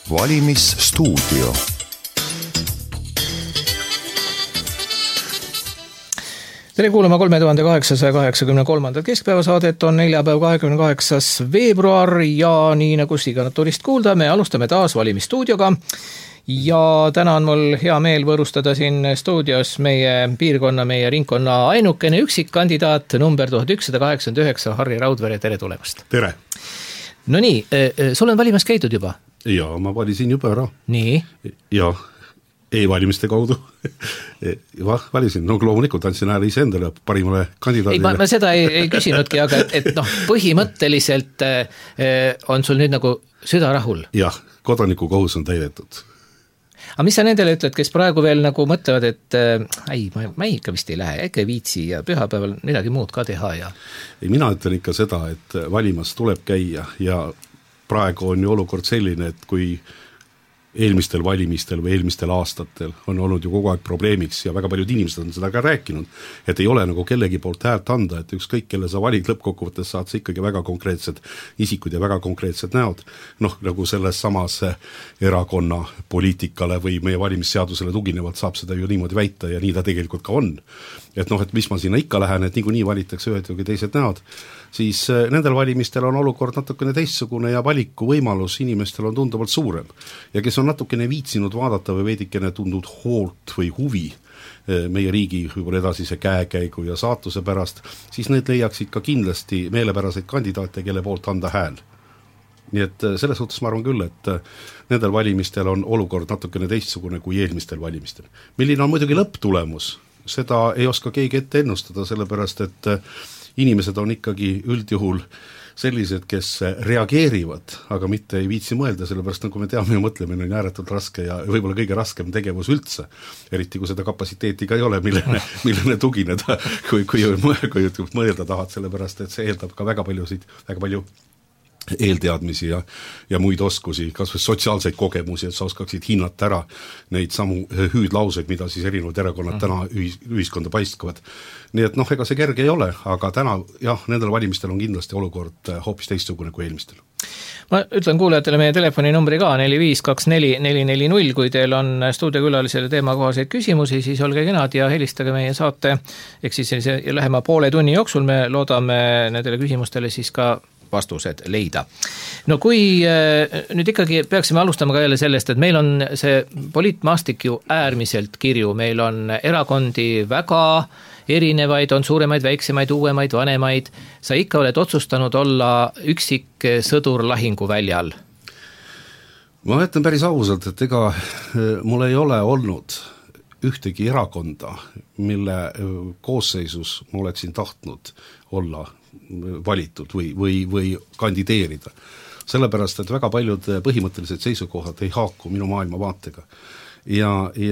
Valimisstuudio. Tere kuulama 3883. keskpäevasaadet, on neljapäev 28. veebruar ja nii nagu Siganaturnist kuulda, me alustame taas valimisstuudioga. Ja täna on mul hea meel võõrustada siin stuudios meie piirkonna, meie ringkonna ainukene üksikkandidaat number 1189, Harri Raudvere, tere tulemast. Tere. No nii, sul on valimas käidud juba? Ja, ma valisin juba ära. Nii? Ja, e-valimiste kaudu valisin, no loomulikult andsin hääle ise endale parimale kandidaadile. Ei, ma seda ei küsinudki, aga et põhimõtteliselt on sul nüüd nagu süda rahul? Jah, kodaniku kohus on täidetud. Aga mis sa nendele ütled, kes praegu veel nagu mõtlevad, et ma ikka vist ei lähe, äkki viitsi ja pühapäeval midagi muud ka teha ja... Ei, mina ütlen ikka seda, et valimas tuleb käia ja praegu on ju olukord selline, et kui eelmistel valimistel või eelmistel aastatel on olnud ju kogu aeg probleemiks ja väga paljud inimesed on seda ka rääkinud, et ei ole nagu kellegi poolt häält anda, et ükskõik kelle sa valid, lõppkokkuvõttes saad sa ikkagi väga konkreetsed isikud ja väga konkreetsed näod, nagu selles samas erakonna poliitikale või meie valimisseadusele tuginevalt saab seda ju niimoodi väita ja nii ta tegelikult ka on. Et mis ma sinna ikka lähen, et nii valitakse ühed või teised näod, siis nendel valimistel on olukord natukene teistsugune ja valiku võimalus inimestel on tunduvalt suurem. Ja kes on natukene viitsinud vaadata või veidikene tundnud hoolt või huvi meie riigi võib-olla edasise käekäigu ja saatuse pärast, siis need leiaksid ka kindlasti meelepäraseid kandidaate, kelle poolt anda hääl. Nii et selles suhtes ma arvan küll, et nendel valimistel on olukord natukene teistsugune kui eelmistel valimistel. Milline on muidugi lõpptulemus? Seda ei oska keegi ette ennustada, sellepärast et inimesed on ikkagi üldjuhul sellised, kes reageerivad, aga mitte ei viitsi mõelda, sellepärast nagu me teame ja mõtlemine on ääretult raske ja võib-olla kõige raskem tegevus üldse, eriti kui seda kapatsiteeti ka ei ole, millene tugineda, kui mõelda tahad, sellepärast et see eeldab ka väga palju eelteadmisi ja muid oskusi, kas või sotsiaalseid kogemusi, et sa oskaksid hinnata ära neid samu hüüdlauseid, mida siis erinevad erakonnad täna ühiskonda paiskavad. Nii et ega see kerge ei ole, aga täna nendel valimistel on kindlasti olukord hoopis teistsugune kui eelmistel. Ma ütlen kuulajatele meie telefoninumbri ka 4524440, kui teil on stuudiokülalisele teemakohaseid küsimusi, siis olge kenad ja helistage meie saate, ehk siis sellise lähema poole tunni jooksul me loodame nendele küsimustele siis ka vastused leida. No kui nüüd ikkagi peaksime alustama ka jälle sellest, et meil on see poliitmaastik ju äärmiselt kirju, meil on erakondi väga erinevaid, on suuremaid, väiksemaid, uuemaid, vanemaid. Sa ikka oled otsustanud olla üksik sõdur lahinguväljal? Ma ütlen päris ausalt, et ega mul ei ole olnud ühtegi erakonda, mille koosseisus ma oleksin tahtnud olla valitud või kandideerida. Sellepärast, et väga paljud põhimõttelised seisukohad ei haaku minu maailmavaatega. Ja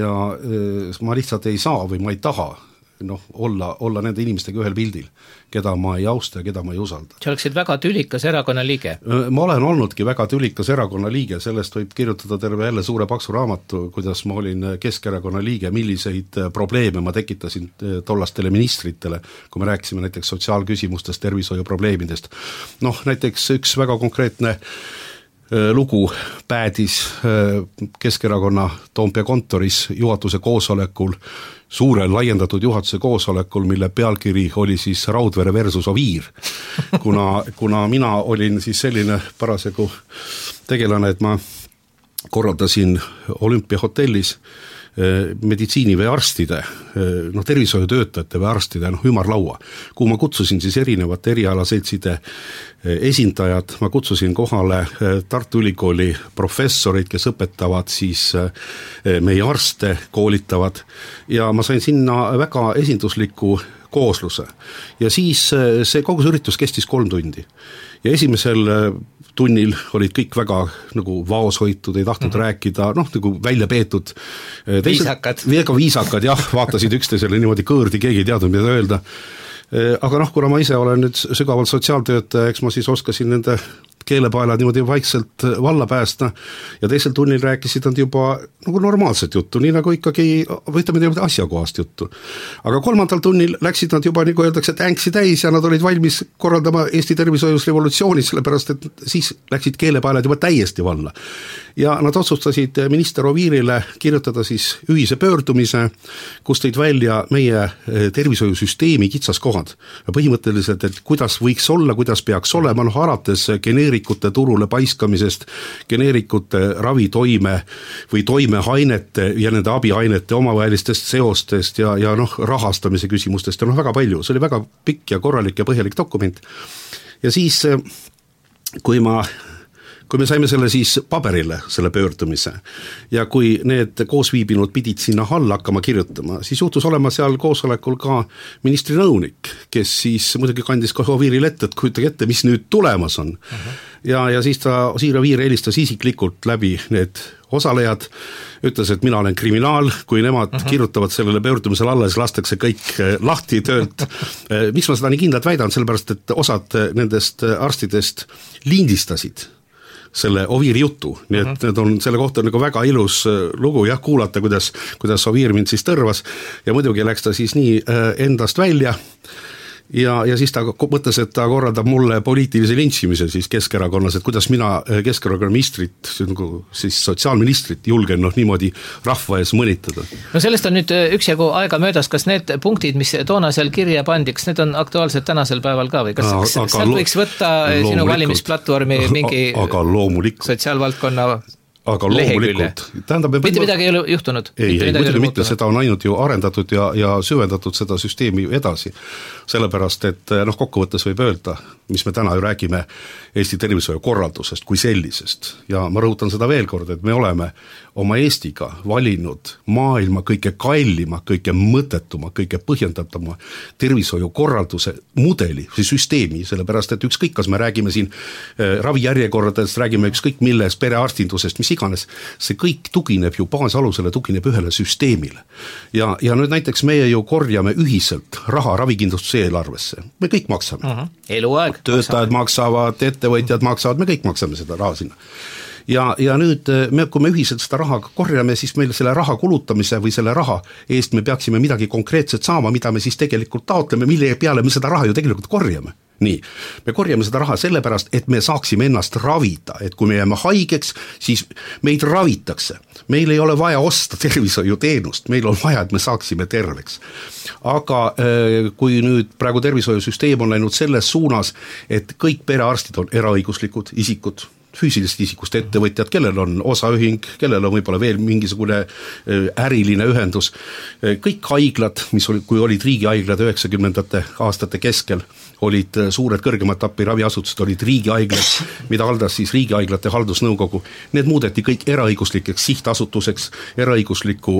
ma lihtsalt ei saa või ma ei taha olla nende inimestega ühel pildil, keda ma ei austa ja keda ma ei usalda. Sa oleksid väga tülikas erakonna liige? Ma olen olnudki väga tülikas erakonna liige, sellest võib kirjutada terve jälle suure paksu raamatu, kuidas ma olin Keskerakonna liige, milliseid probleeme ma tekitasin tollastele ministritele, kui me rääkisime näiteks sotsiaalküsimustest, tervishoiuprobleemidest. Näiteks üks väga konkreetne lugu päädis Keskerakonna Toompea kontoris juhatuse koosolekul, suurel laiendatud juhatuse koosolekul, mille pealkiri oli siis Raudvere versus Oviir. Kuna mina olin siis selline parasjagu tegelane, et ma korraldasin Olümpiahotellis meditsiini või arstide, tervishoiutöötajate või arstide ümarlaua, kuhu ma kutsusin siis erinevate erialaseltside esindajad, ma kutsusin kohale Tartu Ülikooli professorid, kes õpetavad siis meie arste, koolitavad ja ma sain sinna väga esindusliku koosluse. Ja siis see kogu üritus kestis 3 tundi. Ja esimesel tunnil olid kõik väga vaoshoitud, ei tahtnud rääkida, välja peetud. Viisakad. Väga viisakad, vaatasid üksteisele niimoodi kõõrdi, keegi ei teadnud, mida öelda. Aga kuna ma ise olen nüüd sügavalt sotsiaaltöötaja, eks ma siis oskasin nende keelepaelad niimoodi vaikselt valla päästa ja teisel tunnil rääkisid nad juba nagu normaalset juttu, nii nagu ikkagi võtame asjakohast juttu. Aga kolmandal tunnil läksid nad juba, nagu öeldakse, et ängsi täis ja nad olid valmis korraldama Eesti tervishoius revolutsiooni, sellepärast et siis läksid keelepaelad juba täiesti valla. Ja nad otsustasid minister Oviirile kirjutada siis ühise pöördumise, kus tõid välja meie tervishoiusüsteemi kitsaskohad. Ja põhimõtteliselt, et kuidas võiks olla, kuidas peaks olema, alates geneerikute turule paiskamisest, geneerikute ravitoime või toimeainete ja nende abiainete omavahelistest seostest ja rahastamise küsimustest ja väga palju. See oli väga pikk ja korralik ja põhjalik dokument. Ja siis, kui me saime selle siis paberile, selle pöördumise, ja kui need koosviibinud pidid sinna alla hakkama kirjutama, siis juhtus olema seal koosolekul ka ministri nõunik, kes siis muidugi kandis ka Oviirile ette, et kujutage ette, mis nüüd tulemas on. Ja siis Siir Oviir helistas isiklikult läbi need osalejad, ütles, et mina olen kriminaal, kui nemad kirjutavad sellele pöördumisele alla, siis lastakse kõik lahti töölt. Miks ma seda nii kindlalt väidan, sellepärast, et osad nendest arstidest lindistasid selle Oviiri jutu, nii et need on selle kohta nagu väga ilus lugu, jah, kuulata, kuidas Oviir mind siis tõrvas ja muidugi läks ta siis nii endast välja ja siis ta mõtles, et ta korraldab mulle poliitilise lintšimise siis Keskerakonnas, et kuidas mina Keskerakonna ministrit, siis sotsiaalministrit julgen niimoodi rahva ees mõnitada. No sellest on nüüd üksjagu aega möödas, kas need punktid, mis toona seal kirja pandi, kas need on aktuaalsed tänasel päeval ka või kas sealt võiks võtta sinu valimisplatvormi mingi sotsiaalvaldkonna aga loomulikult. Mitte midagi ei ole juhtunud? Ei, muidugi mitte, seda on ainult ju arendatud ja süvendatud seda süsteemi edasi. Sellepärast, et kokkuvõttes võib öelda, mis me täna ju räägime Eesti tervishoiu korraldusest kui sellisest. Ja ma rõhutan seda veel kord, et me oleme oma Eestiga valinud maailma kõige kallima, kõige mõttetuma, kõige põhjendatuma tervishoiu korralduse mudeli, see süsteemi, sellepärast, et ükskõik, kas me räägime siin ravijärjekordadest, räägime ükskõik milles, perearstindusest, mis iganes, see kõik tugineb ju baasalusele, tugineb ühele süsteemile. Ja nüüd näiteks meie ju korjame ühiselt raha ravikindlustuse eelarvesse. Me kõik maksame. Eluaeg. Töötajad maksavad, ettevõtjad maksavad, me kõik maksame seda raha sinna. Ja nüüd, kui me ühiselt seda raha korjame, siis meil selle raha kulutamise või selle raha eest me peaksime midagi konkreetset saama, mida me siis tegelikult taotleme, mille peale me seda raha ju tegelikult korjame. Nii, me korjame seda raha sellepärast, et me saaksime ennast ravida, et kui me jääme haigeks, siis meid ravitakse. Meil ei ole vaja osta tervishoiuteenust, meil on vaja, et me saaksime terveks. Aga kui nüüd praegu tervishoiusüsteem on läinud selles suunas, et kõik perearstid on eraõiguslikud isikud, füüsilisest isikust ettevõtjad, kellel on osaühing, kellel on võib-olla veel mingisugune äriline ühendus. Kõik haiglad, kui olid riigihaiglad 90. aastate keskel, olid suured kõrgemat tappi raviasutused, olid riigihaiglad, mida haldas siis riigihaiglate haldusnõukogu. Need muudeti kõik eraõiguslikeks sihtasutuseks, eraõigusliku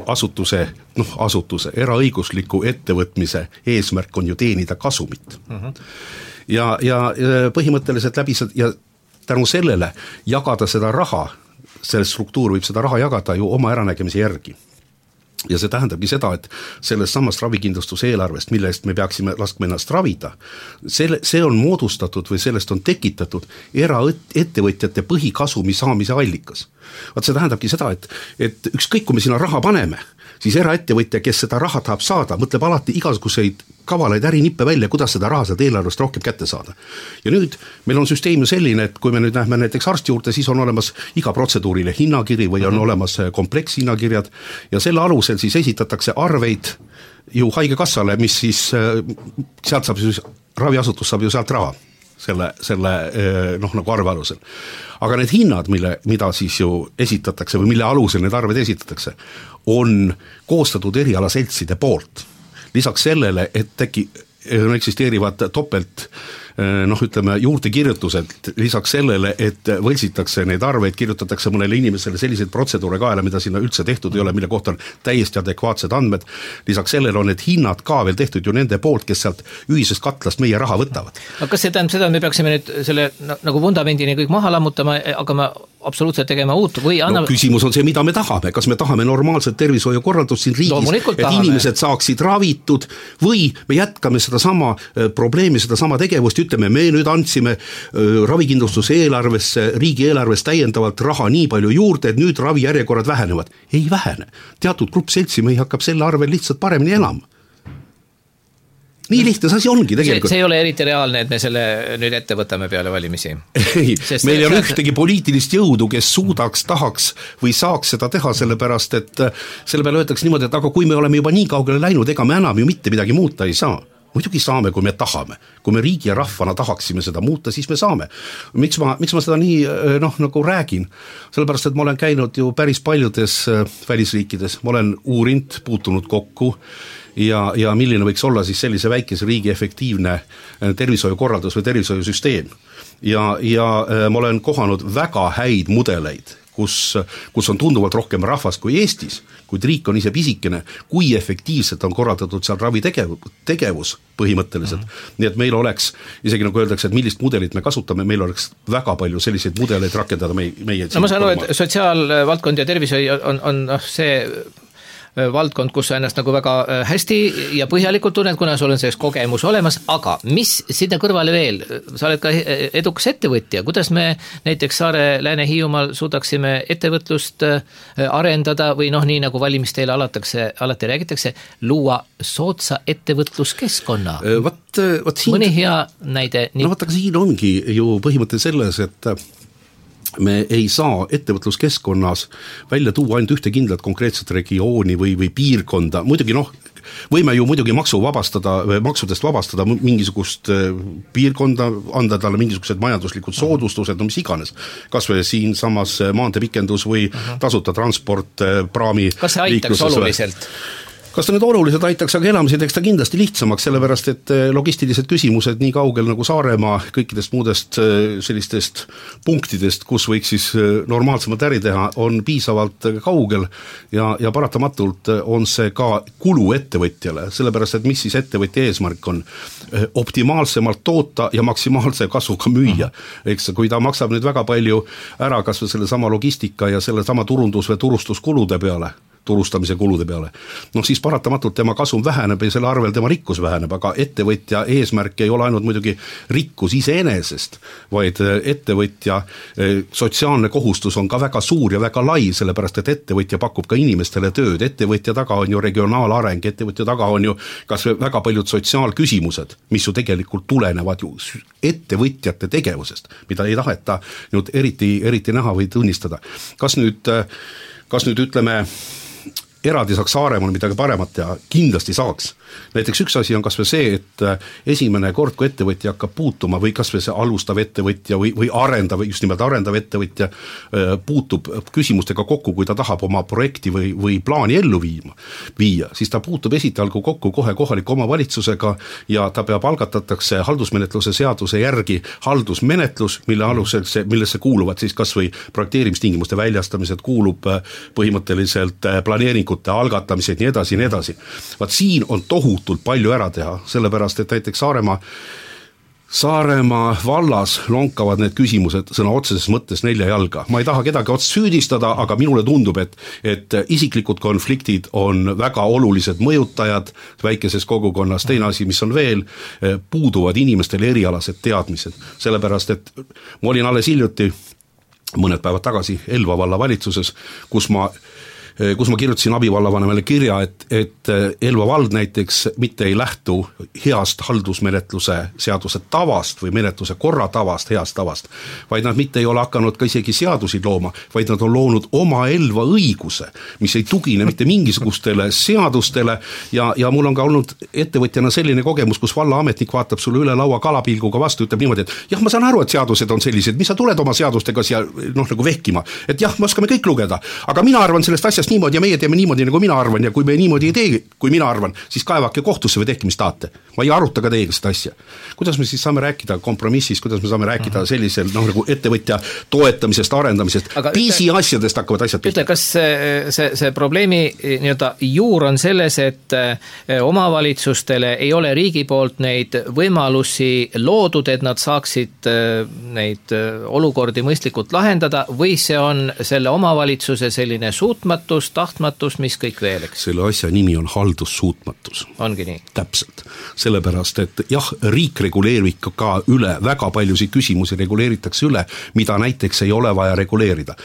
eraõigusliku ettevõtmise eesmärk on ju teenida kasumit. Ja põhimõtteliselt läbi ja tänu sellele jagada seda raha, selle struktuur võib seda raha jagada ju oma äranägemise järgi. Ja see tähendabki seda, et sellest samast ravikindlustuse eelarvest, mille eest me peaksime laskma ennast ravida, see on moodustatud või sellest on tekitatud eraettevõtjate põhikasumi saamise allikas. See tähendabki seda, et ükskõik kui me sinna raha paneme, siis eraettevõtja, kes seda raha tahab saada, mõtleb alati igasuguseid kavalaid ärinippe välja, kuidas seda raha seda eelarvest rohkem kätte saada. Ja nüüd meil on süsteem ju selline, et kui me nüüd näeme näiteks arsti juurde, siis on olemas iga protseduurile hinnakiri või on olemas komplekshinnakirjad ja selle alusel siis esitatakse arveid ju haigekassale, mis siis sealt saab siis, raviasutus saab ju sealt raha selle nagu arve alusel. Aga need hinnad, mida siis ju esitatakse või mille alusel need arved esitatakse, on koostatud erialaseltside poolt. Lisaks sellele, et eksisteerivad topelt juurdekirjutused, lisaks sellele, et võltsitakse neid arveid, kirjutatakse mõnele inimesele selliseid protseduure kaela, mida sinna üldse tehtud ei ole, mille kohta on täiesti adekvaatsed andmed. Lisaks sellele on need hinnad ka veel tehtud ju nende poolt, kes sealt ühisest katlast meie raha võtavad. Aga kas see tähendab seda, me peaksime nüüd selle nagu vundamendini kõik maha lammutama, aga me absoluutselt tegema uut või annab... Küsimus on see, mida me tahame. Kas me tahame normaalset tervishoiukorraldust siin riigis, et inimesed saaksid ravitud või me jätkame seda sama probleemi, seda sama tegevust ja ütleme, me nüüd andsime ravikindlustuse eelarvesse, riigieelarves täiendavalt raha nii palju juurde, et nüüd ravijärjekorrad vähenevad. Ei vähene. Teatud grupp seltsimehi hakkab selle arvel lihtsalt paremini elama. Nii lihtne see asi ongi tegelikult. See ei ole eriti reaalne, et me selle nüüd ette võtame peale valimisi. Ei, meil ei ole ühtegi poliitilist jõudu, kes suudaks, tahaks või saaks seda teha, sellepärast, et selle peale öeldakse niimoodi, et aga kui me oleme juba nii kaugele läinud, ega me enam ju mitte midagi muuta ei saa. Muidugi saame, kui me tahame. Kui me riigi ja rahvana tahaksime seda muuta, siis me saame. Miks ma seda nii nagu räägin? Sellepärast, et ma olen käinud ju päris paljudes välisriikides. Ma olen uurinud, puutunud kokku ja milline võiks olla siis sellise väikese riigi efektiivne tervishoiukorraldus või tervishoiusüsteem. Ja ma olen kohanud väga häid mudeleid, kus on tunduvalt rohkem rahvast kui Eestis, kuid riik on ise pisikene, kui efektiivselt on korraldatud seal ravitegevus põhimõtteliselt. Nii et meil oleks, isegi nagu öeldakse, et millist mudelit me kasutame, meil oleks väga palju selliseid mudeleid rakendada meie no ma saan aru, et sotsiaalvaldkond ja tervishoid on see valdkond, kus sa ennast nagu väga hästi ja põhjalikult tunned, kuna sul on selleks kogemus olemas, aga mis sinna kõrvale veel? Sa oled ka edukas ettevõtja, kuidas me näiteks Saare Lääne-Hiiumaal suudaksime ettevõtlust arendada või nii nagu valimiste eel alati räägitakse, luua soodsa ettevõtluskeskkonna? Mõni hea näide? Aga siin ongi ju põhimõte selles, et me ei saa ettevõtluskeskkonnas välja tuua ainult ühte kindlat konkreetset regiooni või piirkonda. Muidugi võime ju muidugi maksudest vabastada mingisugust piirkonda, anda talle mingisugused majanduslikud soodustused, mis iganes. Kas või siin samas maanteepikendus või tasuta transport, praami. Kas see aitaks oluliselt? Kas ta nüüd oluliselt aitaks, aga elamised eks ta kindlasti lihtsamaks, sellepärast et logistilised küsimused nii kaugel nagu Saaremaa kõikidest muudest sellistest punktidest, kus võiks siis normaalsemalt äri teha, on piisavalt kaugel ja paratamatult on see ka kulu ettevõtjale, sellepärast et mis siis ettevõtja eesmärk on? Optimaalsemalt toota ja maksimaalse kasvuga müüa. Eks, kui ta maksab nüüd väga palju ära kas või selle sama logistika ja selle sama turundus- või turustamise kulude peale, siis paratamatult tema kasum väheneb ja selle arvel tema rikkus väheneb, aga ettevõtja eesmärk ei ole ainult muidugi rikkus iseenesest, vaid ettevõtja sotsiaalne kohustus on ka väga suur ja väga lai, sellepärast et ettevõtja pakub ka inimestele tööd, ettevõtja taga on ju regionaalareng, ettevõtja taga on ju kas väga paljud sotsiaalküsimused, mis ju tegelikult tulenevad ju ettevõtjate tegevusest, mida ei taheta nüüd eriti näha või tunnistada. Kas nüüd ütleme, eraldi saaks Saaremaal midagi paremat teha, kindlasti saaks. Näiteks üks asi on kas või see, et esimene kord, kui ettevõtja hakkab puutuma või kas või see alustav ettevõtja või just nimelt arendav ettevõtja puutub küsimustega kokku, kui ta tahab oma projekti või plaani ellu viia, siis ta puutub esitalgu kokku kohe kohaliku omavalitsusega ja ta peab algatatakse haldusmenetluse seaduse järgi haldusmenetlus, millesse kuuluvad siis kas või projekteerimistingimuste väljastamised, kuulub põhimõtteliselt planeeringute algatamised, nii edasi. Vaat siin on tohutult palju ära teha, sellepärast et näiteks Saaremaa vallas lonkavad need küsimused sõna otseses mõttes nelja jalga. Ma ei taha kedagi ots süüdistada, aga minule tundub, et isiklikud konfliktid on väga olulised mõjutajad väikeses kogukonnas. Teine asi, mis on veel, puuduvad inimestele erialased teadmised, sellepärast et ma olin alles hiljuti mõned päevad tagasi Elva valla valitsuses, kus ma kirjutasin abivallavanemale kirja, et Elva vald näiteks mitte ei lähtu heast haldusmenetluse seaduse tavast või menetluse korra tavast, heast tavast, vaid nad mitte ei ole hakanud ka isegi seadusi looma, vaid nad on loonud oma Elva õiguse, mis ei tugine mitte mingisugustele seadustele ja mul on ka olnud ettevõtjana selline kogemus, kus vallaametnik vaatab sulle üle laua kalapilguga vastu, ütleb niimoodi, et jah, ma saan aru, et seadused on sellised, mis sa tuled oma seadustega siia nagu vehkima, et jah, me oskame kõik lugeda, aga mina arvan sellest asjast niimoodi ja meie teeme niimoodi, nagu mina arvan ja kui me niimoodi ei tee, kui mina arvan, siis kaevake kohtusse või tehke, mis tahate. Ma ei aruta ka teiega seda asja. Kuidas me siis saame rääkida kompromissist, kuidas me saame rääkida sellisel nagu ettevõtja toetamisest, arendamisest, piisi asjadest hakkavad asjad pihta. Kas see probleemi juur on selles, et omavalitsustele ei ole riigi poolt neid võimalusi loodud, et nad saaksid neid olukordi mõistlikult lahendada või see on selle omavalitsuse selline suutmatus suutmatus, tahtmatus, mis kõik veel, eks? Selle asja nimi on haldussuutmatus. Ongi nii? Täpselt. Sellepärast, et jah, riik reguleerib ka üle, väga paljusid küsimusi reguleeritakse üle, mida näiteks ei ole vaja reguleerida.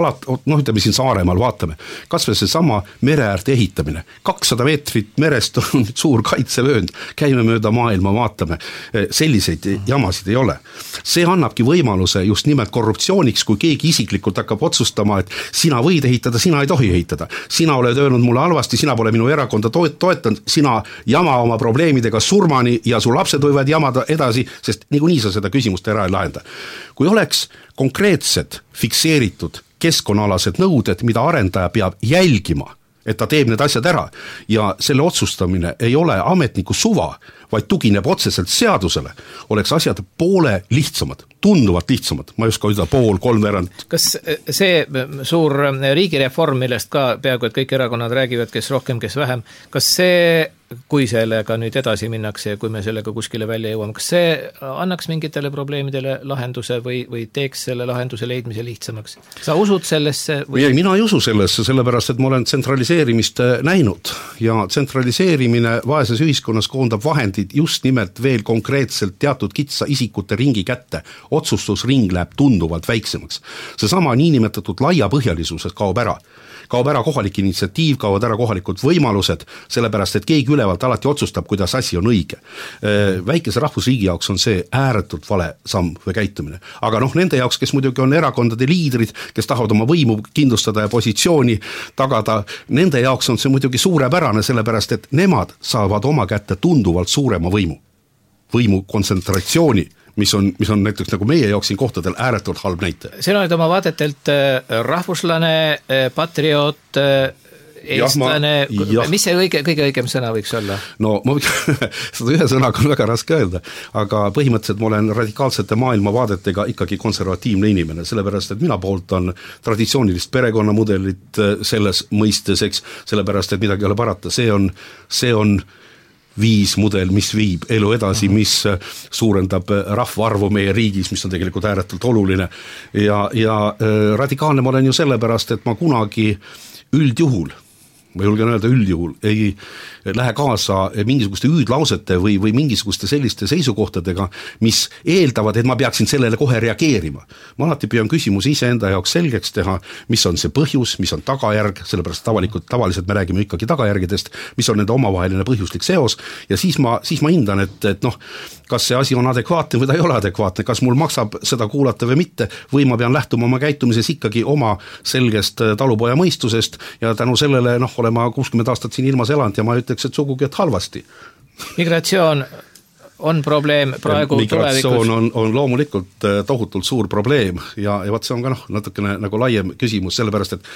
Ütleme siin Saaremaal vaatame, kas või see sama mereäärte ehitamine. 200 meetrit merest on suur kaitsevöönd, käime mööda maailma, vaatame. Selliseid jamasid ei ole. See annabki võimaluse just nimelt korruptsiooniks, kui keegi isiklikult hakkab otsustama, et sina võid ehitada, sina ei tohi ehitada. Sina oled öelnud mulle halvasti, sina pole minu erakonda toetanud, sina jama oma probleemidega surmani ja su lapsed võivad jamada edasi, sest niikuinii sa seda küsimust ära ei lahenda. Kui oleks konkreetsed, fikseeritud keskkonnaalased nõuded, mida arendaja peab jälgima, et ta teeb need asjad ära ja selle otsustamine ei ole ametniku suva, vaid tugineb otseselt seadusele, oleks asjad poole lihtsamad, tunduvalt lihtsamad, ma ei oska öelda pool, 3/4. Kas see suur riigireform, millest ka peaaegu et kõik erakonnad räägivad, kes rohkem, kes vähem, kas see, kui sellega nüüd edasi minnakse ja kui me sellega kuskile välja jõuame, kas see annaks mingitele probleemidele lahenduse või teeks selle lahenduse leidmise lihtsamaks? Sa usud sellesse? Või? Mina ei usu sellesse, sellepärast, et ma olen tsentraliseerimist näinud ja tsentraliseerimine vaeses ühiskonnas koondab vahendid just nimelt veel konkreetselt teatud kitsa isikute ringi kätte. Otsustusring läheb tunduvalt väiksemaks. Seesama niinimetatud laiapõhjalisuses kaob ära. Kaob ära kohalik initsiatiiv, kaovad ära kohalikud võimalused, sellepärast, et keegi ülevalt alati otsustab, kuidas asi on õige. Väikese rahvusriigi jaoks on see ääretult vale samm või käitumine. Aga nende jaoks, kes muidugi on erakondade liidrid, kes tahavad oma võimu kindlustada ja positsiooni tagada, nende jaoks on see muidugi suurepärane, sellepärast, et nemad saavad oma kätte tunduvalt suurema võimu kontsentratsiooni, mis on näiteks nagu meie jaoks siin kohtadel ääretult halb näite. Sina oled oma vaadetelt rahvuslane, patrioot, eestlane, mis see kõige õigem sõna võiks olla? No ma seda ühe sõnaga on väga raske öelda, aga põhimõtteliselt ma olen radikaalsete maailmavaadetega ikkagi konservatiivne inimene, sellepärast, et mina pooltan traditsioonilist perekonnamudelit selles mõistes, eks, sellepärast, et midagi ei ole parata, see on viismudel, mis viib elu edasi, mis suurendab rahvaarvu meie riigis, mis on tegelikult ääretult oluline ja radikaalne ma olen ju sellepärast, et ma kunagi üldjuhul, ma julgen öelda üldjuhul, ei lähe kaasa mingisuguste hüüdlausete või mingisuguste selliste seisukohtadega, mis eeldavad, et ma peaksin sellele kohe reageerima. Ma alati püüan küsimusi iseenda jaoks selgeks teha, mis on see põhjus, mis on tagajärg, sellepärast tavaliselt me räägime ikkagi tagajärgedest, mis on nende omavaheline põhjuslik seos ja siis ma hindan, et kas see asi on adekvaatne või ta ei ole adekvaatne, kas mul maksab seda kuulata või mitte, või ma pean lähtuma oma käitumises ikkagi oma selgest talupoja mõistusest ja tänu sellele olen ma 60 aastat siin ilmas elanud ja ma ütleks, et sugugi, et halvasti. Migratsioon on probleem praegu migratsioon tulevikus? On loomulikult tohutult suur probleem ja vaat see on ka natukene nagu laiem küsimus, sellepärast, et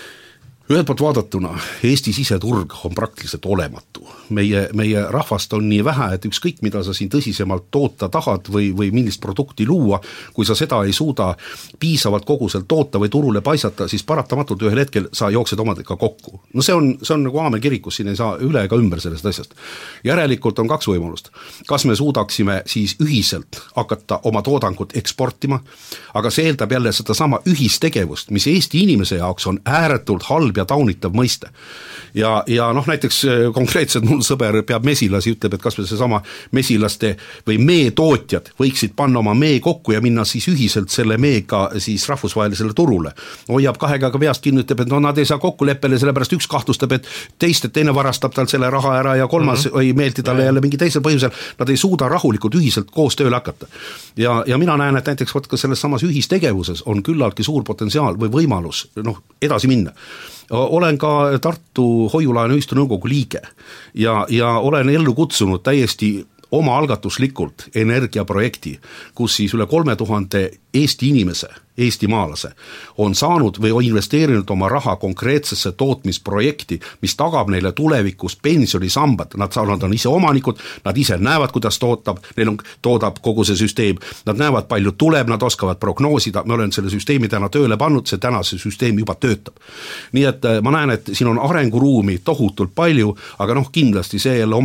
ühelt poolt vaadatuna Eesti siseturg on praktiliselt olematu. Meie rahvast on nii vähe, et ükskõik mida sa siin tõsisemalt toota tahad või millist produkti luua, kui sa seda ei suuda piisavalt koguselt toota või turule paisata, siis paratamatult ühel hetkel sa jooksed omadega kokku. No see on nagu Aamen kirikus, siin ei saa üle ega ümber sellest asjast. Järelikult on 2 võimalust. Kas me suudaksime siis ühiselt hakata oma toodangut eksportima, aga see eeldab jälle seda sama ühistegevust, mis Eesti inimese jaoks on ääretult halb ja taunitav mõiste. Ja näiteks konkreetselt mul sõber peab mesilasi, ütleb, et kas või see sama mesilaste või meetootjad võiksid panna oma mee kokku ja minna siis ühiselt selle meega siis rahvusvahelisele turule. Hoiab 2 käega peast kinni, ütleb, et nad ei saa kokkuleppele, sellepärast üks kahtlustab, et teine varastab tal selle raha ära ja kolmas ei meeldi talle jälle mingi teisel põhjusel. Nad ei suuda rahulikult ühiselt koos tööle hakata. Ja mina näen, et näiteks ka selles samas ühistegevuses on küllaltki suur potentsiaal või võimalus edasi minna. Olen ka Tartu hoiulaenuühistu nõukogu liige ja olen ellu kutsunud täiesti oma algatuslikult energiaprojekti, kus siis üle 3000 Eesti inimese, eestimaalase on saanud või on investeerinud oma raha konkreetsesse tootmisprojekti, mis tagab neile tulevikus pensionisambad. Nad on ise omanikud, nad ise näevad, kuidas toodab kogu see süsteem, nad näevad, palju tuleb, nad oskavad prognoosida, me olen selle süsteemi täna tööle pannud, see täna see süsteem juba töötab. Nii et ma näen, et siin on arenguruumi tohutult palju, aga kindlasti see jälle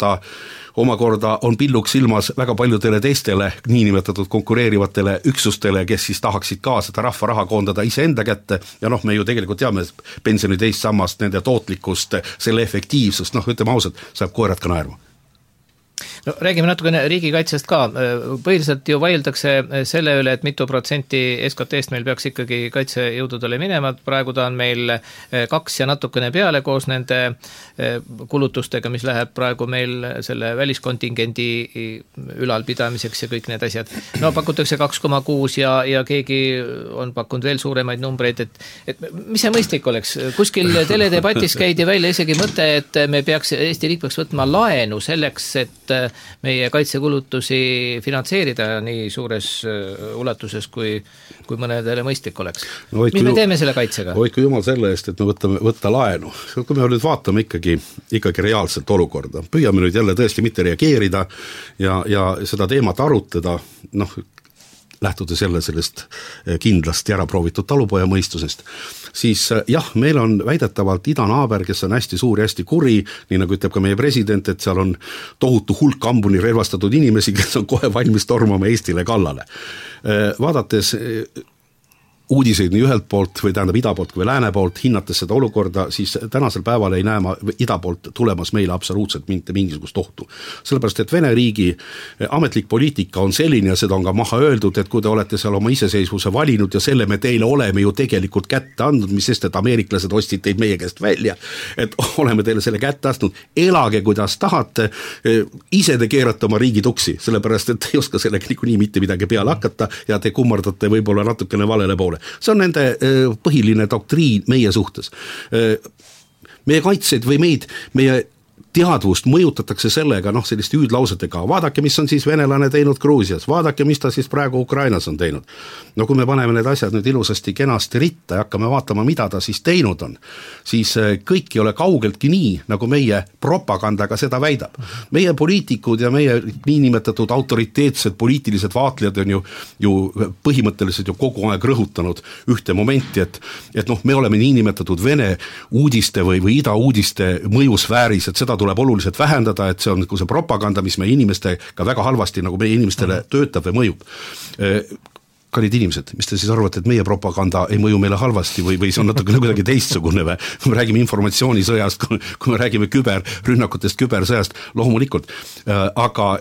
omakorda on pilluks silmas väga paljudele teistele niinimetatud konkureerivatele üksustele, kes siis tahaksid ka seda rahva raha koondada iseenda kätte ja noh, me ju tegelikult teame pensioni teist sammast, nende tootlikkust, selle efektiivsust, noh, ütleme ausalt, saab koerad ka naerma. No, räägime natukene riigikaitsest ka. Põhiliselt ju vaieldakse selle üle, et mitu protsenti SKT-st meil peaks ikkagi kaitsejõududele minema. Praegu ta on meil 2 ja natukene peale koos nende kulutustega, mis läheb praegu meil selle väliskontingendi ülalpidamiseks ja kõik need asjad. No pakutakse 2,6 ja keegi on pakkunud veel suuremaid numbreid, et mis see mõistlik oleks? Kuskil teledebatis käidi välja isegi mõte, et Eesti riik peaks võtma laenu selleks, et meie kaitsekulutusi finantseerida nii suures ulatuses, kui mõnedele mõistlik oleks. No, mis me teeme selle kaitsega? Hoidku jumal selle eest, et me võtta laenu. Kui me nüüd vaatame ikkagi reaalselt olukorda, püüame nüüd jälle tõesti mitte reageerida ja seda teemat arutada, noh, lähtudes jälle sellest kindlasti ära proovitud talupoja mõistusest, siis jah, meil on väidetavalt idanaaber, kes on hästi suur ja hästi kuri, nii nagu ütleb ka meie president, et seal on tohutu hulk ambuni relvastatud inimesi, kes on kohe valmis tormama Eestile kallale. Vaadates uudiseid nii ühelt poolt või tähendab ida poolt kui lääne poolt, hinnates seda olukorda, siis tänasel päeval ei näe ma ida poolt tulemas meile absoluutselt mitte mingisugust ohtu. Sellepärast, et Vene riigi ametlik poliitika on selline ja seda on ka maha öeldud, et kui te olete seal oma iseseisvuse valinud ja selle me teile oleme ju tegelikult kätte andnud, mis sest, et ameeriklased ostsid teid meie käest välja, et oleme teile selle kätte astnud, elage kuidas tahate, ise te keerate oma riigi tuksi, sellepärast, et ei oska sellega nii mitte midagi peale hakata ja te kummardate võib-olla natukene valele poole. See on nende põhiline doktriin meie suhtes. Meie kaitsed või meie teadvust mõjutatakse sellega, noh, selliste hüüdlausetega, vaadake, mis on siis venelane teinud Gruusias, vaadake, mis ta siis praegu Ukrainas on teinud. No kui me paneme need asjad nüüd ilusasti kenasti ritta ja hakkame vaatama, mida ta siis teinud on, siis kõik ei ole kaugeltki nii, nagu meie propagandaga seda väidab. Meie poliitikud ja meie niinimetatud autoriteetsed poliitilised vaatlejad on ju põhimõtteliselt ju kogu aeg rõhutanud ühte momenti, et noh, me oleme niinimetatud Vene uudiste või ida uudiste mõjusfääris, et seda tuleb oluliselt vähendada, et see on see propaganda, mis meie inimestega väga halvasti nagu meie inimestele töötab või mõjub. Kallid inimesed, mis te siis arvate, et meie propaganda ei mõju meile halvasti või see on natuke kuidagi teistsugune või? Kui me räägime informatsioonisõjast, kui me räägime küberrünnakutest, kübersõjast, loomulikult, aga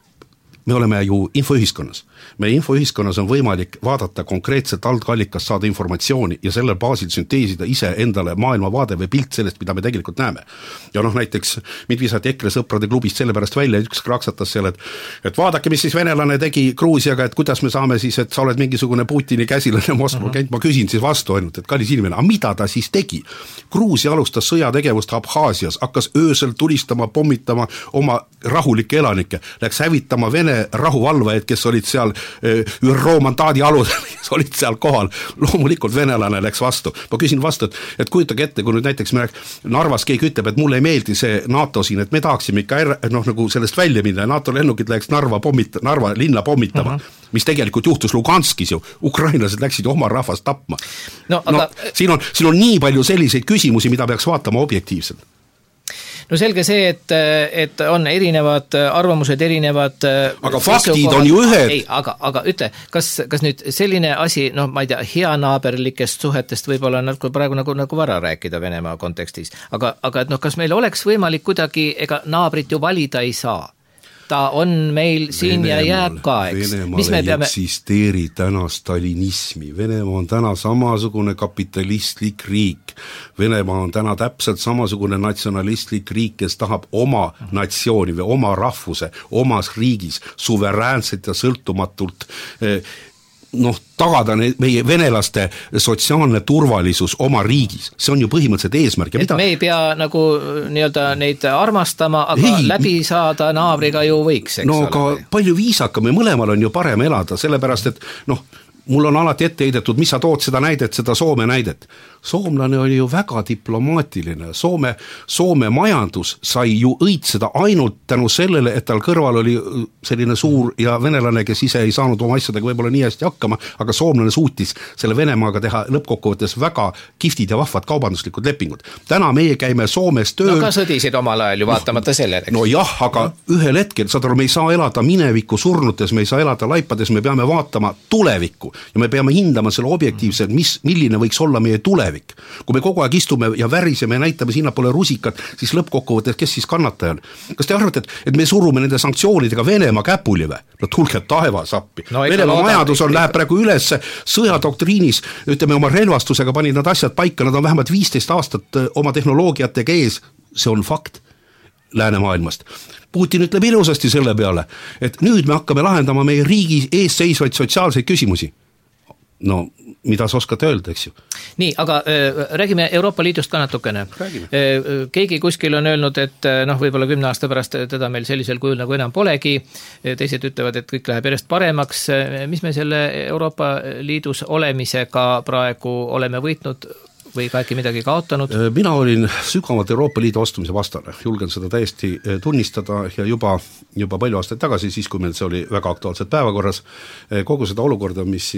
me oleme ju infoühiskonnas. Meie infoühiskonnas on võimalik vaadata konkreetselt algallikast saada informatsiooni ja selle baasil sünteesida ise endale maailmavaade või pilt sellest, mida me tegelikult näeme. Ja noh, näiteks mind visati EKRE sõprade klubist sellepärast välja, üks kraksatas seal, et vaadake, mis siis venelane tegi Gruusiaga, et kuidas me saame siis, et sa oled mingisugune Putini käsilane Moskva käinud, ma küsin siis vastu ainult, et kallis inimene, aga mida ta siis tegi? Gruusia alustas sõjategevust Abhaasias, hakkas öösel tulistama, pommitama oma rahulikke elanikke, läks hävitama Vene rahuvalvajaid, kes olid seal ÜRO mandaadi alusel, kes olid seal kohal. Loomulikult venelane läks vastu. Ma küsin vastu, et kujutage ette, kui nüüd näiteks Narvas keegi ütleb, et mulle ei meeldi see NATO siin, et me tahaksime ikka nagu sellest välja minna ja NATO lennukid läks Narva linna pommitama, mis tegelikult juhtus Luganskis ju. Ukrainlased läksid oma rahvast tapma. No, aga siin on nii palju selliseid küsimusi, mida peaks vaatama objektiivselt. No selge see, et on erinevad arvamused, erinevad aga faktid on ju ühed. Ei, aga ütle, kas nüüd selline asi, noh, ma ei tea, heanaaberlikest suhetest võib-olla praegu nagu vara rääkida Venemaa kontekstis, aga et noh, kas meil oleks võimalik kuidagi, ega naabrit ju valida ei saa. Ta on meil siin Venemaal, ja jääb ka, eks. Venemaal ei eksisteeri täna stalinismi. Venemaa on täna samasugune kapitalistlik riik. Venemaa on täna täpselt samasugune natsionalistlik riik, kes tahab oma natsiooni või oma rahvuse, omas riigis suveräänselt ja sõltumatult tagada meie venelaste sotsiaalne turvalisus oma riigis. See on ju põhimõtteliselt eesmärk. Et me ei pea nagu nii-öelda neid armastama, aga läbi saada naabriga ju võiks, eks ole. No aga palju viisakam ja mõlemal on ju parem elada, sellepärast et mul on alati ette heidetud, mis sa tood seda näidet, seda Soome näidet. Soomlane oli ju väga diplomaatiline. Soome majandus sai ju õitseda ainult tänu sellele, et tal kõrval oli selline suur ja venelane, kes ise ei saanud oma asjadega võib-olla nii hästi hakkama, aga soomlane suutis selle Venemaaga teha lõppkokkuvõttes väga kihvtid ja vahvad kaubanduslikud lepingud. Täna meie käime Soomes tööl. No ka sõdisid omal ajal ju vaatamata sellele. No jah, aga ühel hetkel, saad aru, me ei saa elada mineviku surnutes, me ei saa elada laipades, me peame vaatama tulevikku. ja me peame hindama selle objektiivselt, milline võiks olla meie tulevik. Kui me kogu aeg istume ja väriseme ja näitame sinnapoole rusikat, siis lõppkokkuvõttes, kes siis kannataja on? Kas te arvate, et me surume nende sanktsioonidega Venemaa käpuli või? No tulge taevasappi. Venemaa majandus läheb praegu üles sõjadoktriinis, ütleme oma relvastusega panid nad asjad paika, nad on vähemalt 15 aastat oma tehnoloogiatega ees, see on fakt läänemaailmast. Putin ütleb ilusasti selle peale, et nüüd me hakkame lahendama meie riigi ees seisvaid sotsiaalseid küsimusi. No, mida sa oskad öelda, eks ju? Nii, aga räägime Euroopa Liidust ka natukene. Keegi kuskil on öelnud, et võib-olla 10 aasta pärast teda meil sellisel kujul nagu enam polegi, teised ütlevad, et kõik läheb järjest paremaks. Mis me selle Euroopa Liidus olemisega praegu oleme võitnud või ka äkki midagi kaotanud? Mina olin sügavalt Euroopa Liidu astumise vastane, julgen seda täiesti tunnistada ja juba palju aastaid tagasi, siis kui meil see oli väga aktuaalselt päevakorras, kogu seda olukorda, mis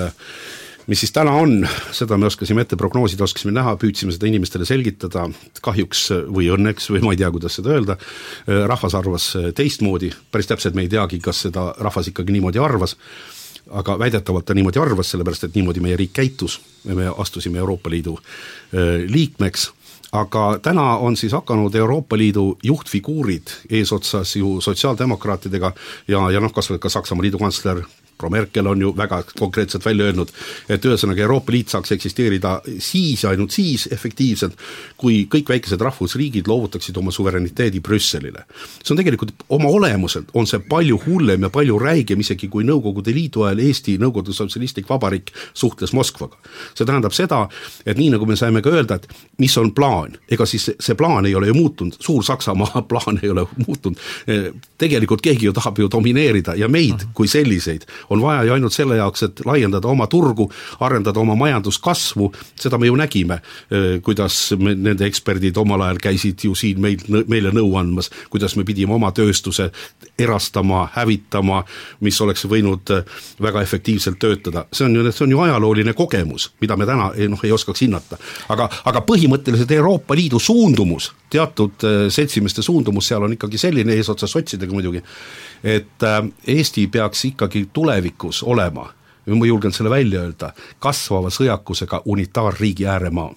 siis täna on, seda me oskasime ette prognoosida, oskasime näha, püüdsime seda inimestele selgitada, kahjuks või õnneks või ma ei tea, kuidas seda öelda, rahvas arvas teistmoodi, päris täpselt me ei teagi, kas seda rahvas ikkagi niimoodi arvas, aga väidetavalt ta niimoodi arvas, sellepärast et niimoodi meie riik käitus, me astusime Euroopa Liidu liikmeks, aga täna on siis hakanud Euroopa Liidu juhtfiguurid eesotsas ju sotsiaaldemokraatidega ja kasvõi ka Saksamaa liidu kantsler Frau Merkel on ju väga konkreetselt välja öelnud, et ühesõnaga Euroopa Liit saaks eksisteerida siis ja ainult siis efektiivselt, kui kõik väikesed rahvusriigid loovutaksid oma suvereniteedi Brüsselile. See on tegelikult oma olemuselt, on see palju hullem ja palju räigem isegi kui Nõukogude Liidu ajal Eesti Nõukogude Sotsialistlik Vabariik suhtles Moskvaga. See tähendab seda, et nii nagu me saime ka öelda, et mis on plaan, ega siis see plaan ei ole ju muutunud, suur Saksamaa plaan ei ole muutunud, tegelikult keegi ju tahab ju domineerida ja meid kui selliseid on vaja ju ainult selle jaoks, et laiendada oma turgu, arendada oma majanduskasvu, seda me ju nägime, kuidas nende eksperdid omal ajal käisid ju siin meile nõu andmas, kuidas me pidime oma tööstuse erastama, hävitama, mis oleks võinud väga efektiivselt töötada. See on ju ajalooline kogemus, mida me täna ei oskaks hinnata. Aga põhimõtteliselt Euroopa Liidu suundumus, teatud seltsimeeste suundumus, seal on ikkagi selline eesotsa sotsidega muidugi, et Eesti peaks ikkagi tulevikus olema, ma julgen selle välja öelda, kasvava sõjakusega unitaarriigi ääremaa.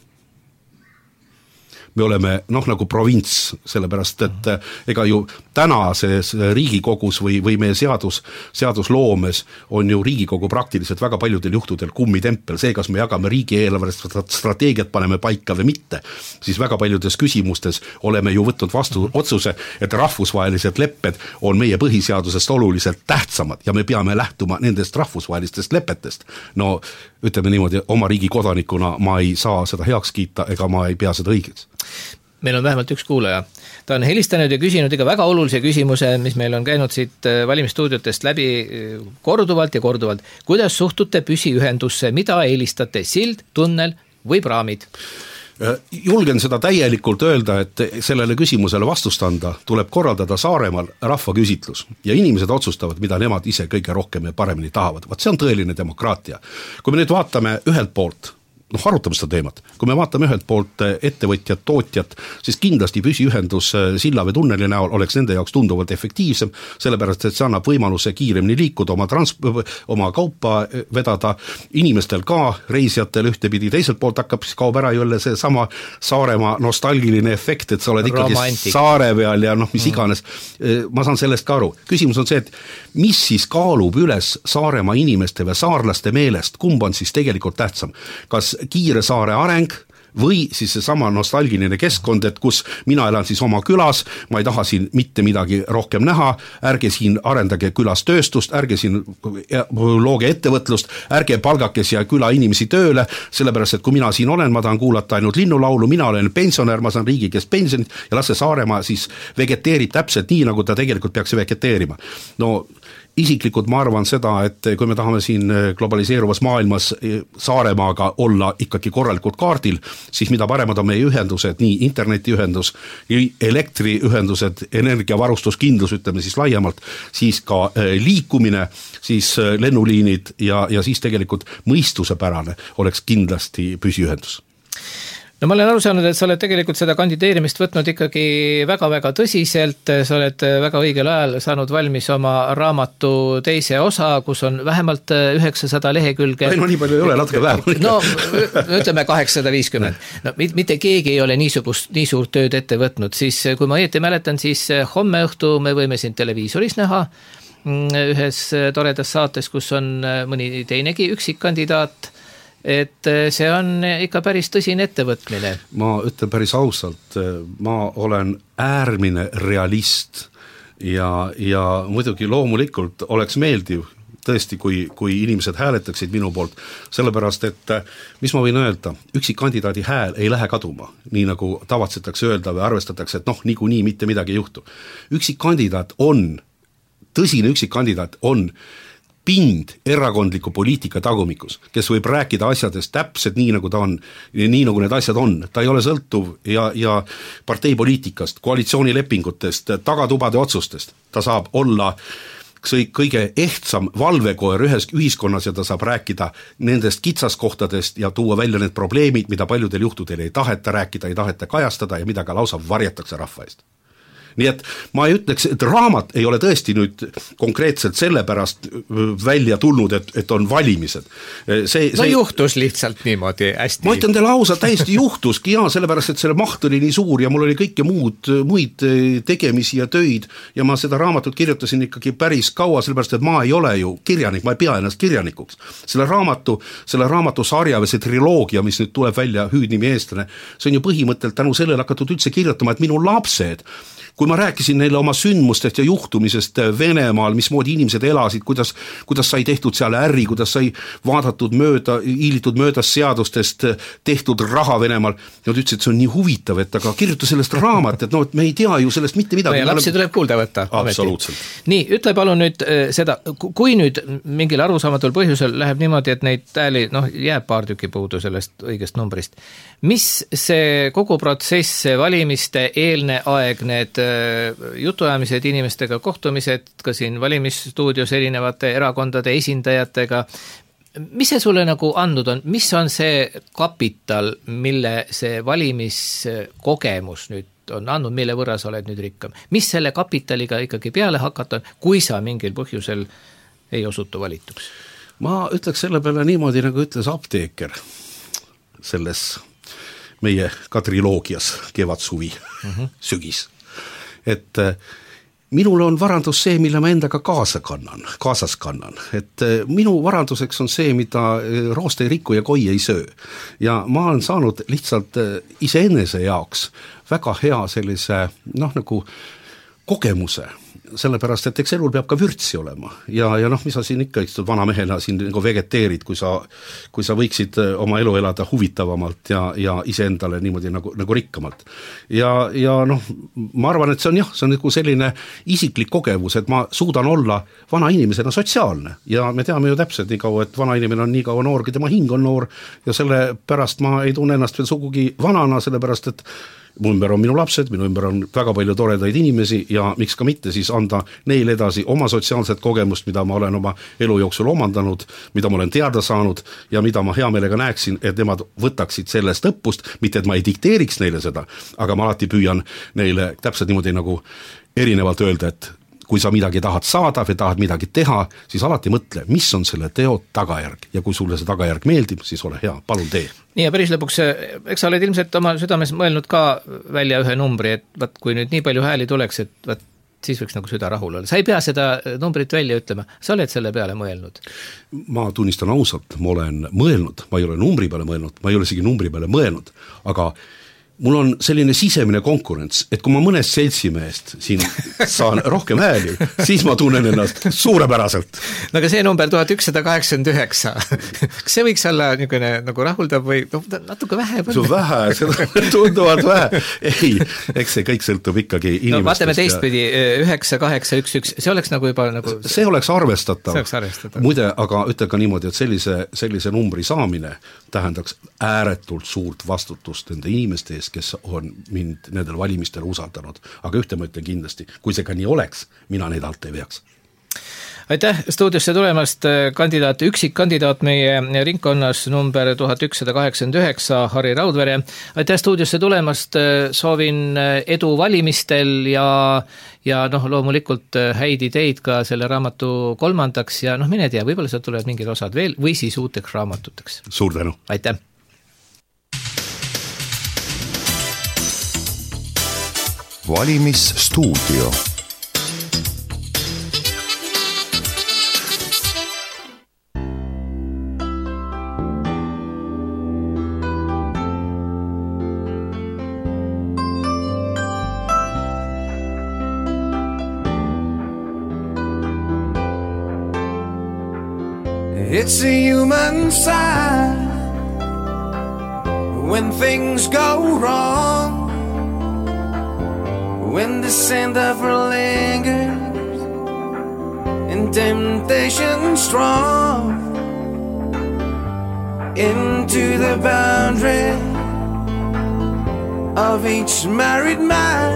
Me oleme nagu provints, sellepärast, et ega ju tänases Riigikogus või meie seadusloomes on ju Riigikogu praktiliselt väga paljudel juhtudel kummitempel, see, kas me jagame riigieelarvest strateegiat paneme paika või mitte, siis väga paljudes küsimustes oleme ju võtnud vastu otsuse, et rahvusvahelised lepped on meie põhiseadusest oluliselt tähtsamad ja me peame lähtuma nendest rahvusvahelistest lepetest. No ütleme niimoodi, oma riigi kodanikuna ma ei saa seda heaks kiita ega ma ei pea seda õigeks. Meil on vähemalt üks kuulaja. Ta on helistanud ja küsinud iga väga olulise küsimuse, mis meil on käinud siit valimisstuudiotest läbi korduvalt ja korduvalt. Kuidas suhtute püsiühendusse, mida eelistate, sild, tunnel või praamid? Julgen seda täielikult öelda, et sellele küsimusele vastust anda tuleb korraldada Saaremaal rahvaküsitlus ja inimesed otsustavad, mida nemad ise kõige rohkem ja paremini tahavad. Vaat see on tõeline demokraatia. Kui me nüüd vaatame ühelt poolt, arutame seda teemat. Kui me vaatame ühelt poolt ettevõtjat, tootjat, siis kindlasti püsiühendus silla või tunneli näol oleks nende jaoks tunduvalt efektiivsem, sellepärast, et see annab võimaluse kiiremini liikuda, oma kaupa vedada, inimestel ka, reisijatel ühtepidi, teiselt poolt hakkab siis kaob ära jälle see sama Saaremaa nostalgiline efekt, et sa oled ikkagi saare peal ja mis iganes. Ma saan sellest ka aru. Küsimus on see, et mis siis kaalub üles Saaremaa inimeste või saarlaste meelest, kumb on siis tegelikult tähtsam? Kas kiire saare areng või siis see sama nostalgiline keskkond, et kus mina elan siis oma külas, ma ei taha siin mitte midagi rohkem näha, ärge siin arendage külas tööstust, ärge siin looge ettevõtlust, ärge palgake siia küla inimesi tööle, sellepärast, et kui mina siin olen, ma tahan kuulata ainult linnulaulu, mina olen pensionär, ma saan riigi käest pensionit ja las see Saaremaa siis vegeteerib täpselt nii, nagu ta tegelikult peaks vegeteerima. No isiklikult ma arvan seda, et kui me tahame siin globaliseeruvas maailmas Saaremaaga olla ikkagi korralikult kaardil, siis mida paremad on meie ühendused, nii internetiühendus, elektriühendused, energiavarustuskindlus, ütleme siis laiemalt, siis ka liikumine, siis lennuliinid ja siis tegelikult mõistusepärane oleks kindlasti püsiühendus. No ma olen aru saanud, et sa oled tegelikult seda kandideerimist võtnud ikkagi väga-väga tõsiselt, sa oled väga õigel ajal saanud valmis oma raamatu teise osa, kus on vähemalt 900 lehekülge. No nii palju ei ole, natuke vähem. No ütleme 850. No, mitte keegi ei ole nii suurt tööd ette võtnud, siis kui ma õieti mäletan, siis homme õhtu me võime siin televiisoris näha ühes toredas saates, kus on mõni teinegi üksikkandidaat, et see on ikka päris tõsine ettevõtmine. Ma ütlen päris ausalt, ma olen äärmine realist ja muidugi loomulikult oleks meeldiv tõesti, kui inimesed hääletaksid minu poolt, sellepärast, et mis ma võin öelda, üksikkandidaadi hääl ei lähe kaduma, nii nagu tavatsetakse öelda või arvestatakse, et niikuinii mitte midagi ei juhtu. Tõsine üksikkandidaat on pind erakondliku poliitika tagumikus, kes võib rääkida asjadest täpselt nii, nagu ta on, nii nagu need asjad on. Ta ei ole sõltuv ja parteipoliitikast, koalitsioonilepingutest, tagatubade otsustest. Ta saab olla kõige ehtsam valvekoer ühes ühiskonnas ja ta saab rääkida nendest kitsaskohtadest ja tuua välja need probleemid, mida paljudel juhtudel ei taheta rääkida, ei taheta kajastada ja mida ka lausa varjatakse rahva eest. Nii et ma ei ütleks, et raamat ei ole tõesti nüüd konkreetselt sellepärast välja tulnud, et on valimised. Juhtus lihtsalt niimoodi hästi. Ma ütlen teile ausalt, täiesti juhtuski ja sellepärast, et selle maht oli nii suur ja mul oli kõike muid tegemisi ja töid ja ma seda raamatut kirjutasin ikkagi päris kaua, sellepärast, et ma ei ole ju kirjanik, ma ei pea ennast kirjanikuks. Selle raamatu sarja või see triloogia, mis nüüd tuleb välja Hüüdnimi eestlane, see on ju põhimõttelt tänu sellele hakatud üldse kirjutama, et minu lapsed, kui ma rääkisin neile oma sündmustest ja juhtumisest Venemaal, mismoodi inimesed elasid, kuidas sai tehtud seal äri, kuidas sai hiilitud mööda seadustest tehtud raha Venemaal, nad ütlesid, et see on nii huvitav, et aga kirjuta sellest raamat, et et me ei tea ju sellest mitte midagi. Ja lapsi tuleb kuulda võtta. Absoluutselt. Nii, ütle palun nüüd seda, kui nüüd mingil arusaamatul põhjusel läheb niimoodi, et neid hääli, jääb paar tükki puudu sellest õigest numbrist. Mis see kogu protsess, see valimiste eelne aeg, need jutuajamised inimestega, kohtumised ka siin valimisstuudios erinevate erakondade esindajatega, mis see sulle nagu andnud on, mis on see kapital, mille see valimiskogemus nüüd on andnud, mille võrra sa oled nüüd rikkam? Mis selle kapitaliga ikkagi peale hakata, kui sa mingil põhjusel ei osutu valituks? Ma ütleks selle peale niimoodi, nagu ütles apteeker selles meie ka triloogias kevad-suvi, sügis. Et minul on varandus see, mille ma endaga kaasas kannan. Et minu varanduseks on see, mida roost ei riku ja koi ei söö. Ja ma olen saanud lihtsalt iseenese jaoks väga hea sellise, nagu kogemuse, sellepärast, et eks elul peab ka vürtsi olema ja mis sa siin ikka istud vana mehena siin nagu vegeteerid, kui sa võiksid oma elu elada huvitavamalt ja iseendale niimoodi nagu rikkamalt. Ja ma arvan, et see on nagu selline isiklik kogemus, et ma suudan olla vana inimesena sotsiaalne ja me teame ju täpselt nii kaua, et vana inimene on nii kaua noor, kui tema hing on noor ja selle pärast ma ei tunne ennast veel sugugi vanana, sellepärast, et mu ümber on minu lapsed, minu ümber on väga palju toredaid inimesi ja miks ka mitte siis anda neile edasi oma sotsiaalset kogemust, mida ma olen oma elu jooksul omandanud, mida ma olen teada saanud ja mida ma hea meelega näeksin, et nemad võtaksid sellest õppust, mitte et ma ei dikteeriks neile seda, aga ma alati püüan neile täpselt niimoodi nagu erinevalt öelda, et kui sa midagi tahad saada või tahad midagi teha, siis alati mõtle, mis on selle teo tagajärg ja kui sulle see tagajärg meeldib, siis ole hea, palun tee. Nii ja päris lõpuks, eks sa oled ilmselt oma südames mõelnud ka välja ühe numbri, et kui nüüd nii palju hääli tuleks, et siis võiks nagu süda rahul olla. Sa ei pea seda numbrit välja ütlema, sa oled selle peale mõelnud? Ma tunnistan ausalt, ma olen mõelnud, ma ei ole numbri peale mõelnud, ma ei ole isegi numbri peale mõelnud, aga mul on selline sisemine konkurents, et kui ma mõnest seltsimehest siin saan rohkem hääli, siis ma tunnen ennast suurepäraselt. No aga see number 1189, kas see võiks olla niisugune nagu rahuldav või natuke vähe? See on vähe, see tunduvalt vähe. Ei, eks see kõik sõltub ikkagi inimestest. No vaatame teistpidi, 9811, see oleks nagu juba nagu... See oleks arvestatav. See oleks arvestatav. Muide, aga ütle ka niimoodi, et sellise numbri saamine tähendaks ääretult suurt vastutust nende inimeste ees, kes on mind nendel valimistel usaldanud. Aga ühte ma ütlen kindlasti, kui see ka nii oleks, mina neid alt ei veaks. Aitäh stuudiosse tulemast üksikkandidaat meie ringkonnas number 1189, Harri Raudvere. Aitäh stuudiosse tulemast, soovin edu valimistel ja loomulikult häid ideid ka selle raamatu 3. ja mine tea, võib-olla sealt tulevad mingid osad veel või siis uuteks raamatuteks. Suur tänu! Aitäh! Valimisstuudio. It's a human sign when things go wrong, when the scent of her lingers and temptation strong, into the boundary of each married man.